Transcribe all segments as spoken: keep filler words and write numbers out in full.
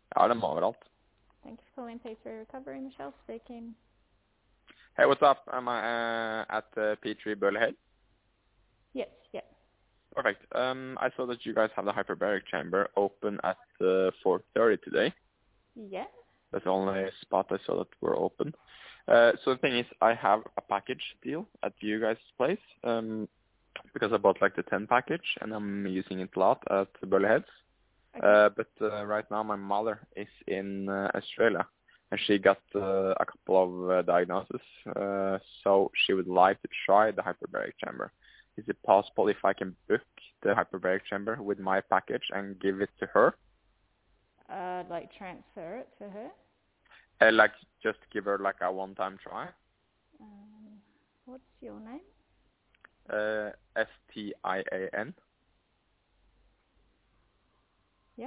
Ja, den må overalt. Thank you for calling P three Recovery. Michelle speaking. Hey, what's up? Am I uh, at uh, P three Burley? Yes, yeah. Perfect. Um, I saw that you guys have the hyperbaric chamber open at uh, four thirty today. Yeah. That's the only spot I saw that were open. Uh, so the thing is, I have a package deal at you guys' place um, because I bought like the ten package and I'm using it a lot at Burley Heads. Okay. Uh, but uh, right now my mother is in uh, Australia and she got uh, a couple of uh, diagnoses. Uh, so she would like to try the hyperbaric chamber. Is it possible if I can book the hyperbaric chamber with my package and give it to her? Uh, like transfer it to her. Uh, like just give her like a one-time try. Um, what's your name? Uh, S T I A N. Yeah.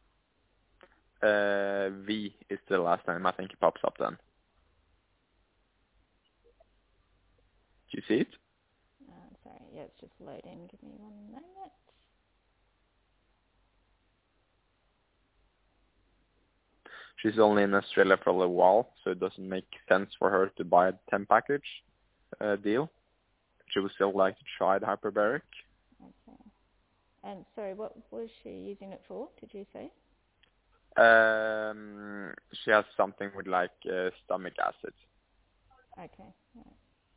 Uh, V is the last name. I think it pops up then. Do you see it? Uh, sorry, yeah, it's just loading. Give me one moment. She's only in Australia for a little while, so it doesn't make sense for her to buy a ten package uh, deal. She would still like to try the hyperbaric. Okay. And sorry, what was she using it for? Did you say? Um, she has something with like uh, stomach acid. Okay. Right.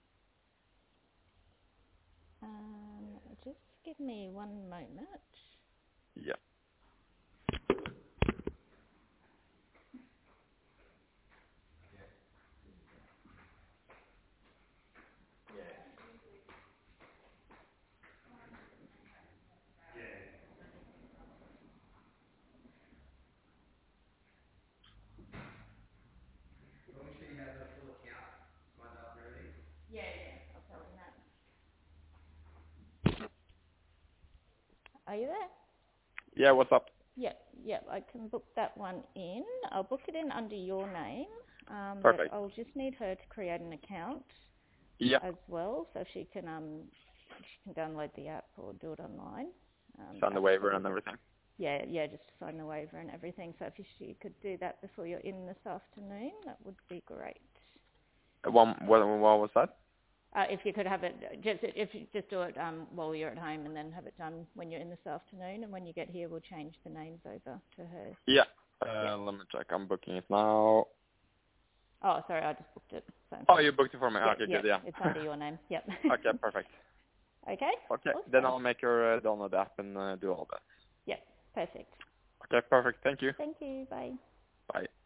Um, just give me one moment. Yeah. Yeah, yeah. I'll tell him that. Are you there? Yeah, what's up? Yep, yep. I can book that one in. I'll book it in under your name, um, but Perfect. I'll just need her to create an account Yeah. as well, so she can um she can download the app or do it online. Um, Sign the that's waiver probably and the everything. yeah yeah just sign the waiver and everything. So if you, she could do that before you're in this afternoon, that would be great. Uh, One, what, what was that? Uh, if you could have it, just if you just do it um, while you're at home, and then have it done when you're in this afternoon. And when you get here, we'll change the names over to her. Yeah. Yeah. Uh, let me check. I'm booking it now. Oh, sorry, I just booked it. So. Oh, you booked it for me. Yeah, Okay, yeah, good. Yeah. it's under your name. Yep. Okay, perfect. Okay. Okay, then Awesome. I'll make her uh, download the app and uh, do all that. Yep. Perfect. Okay, perfect. Thank you. Thank you. Bye. Bye.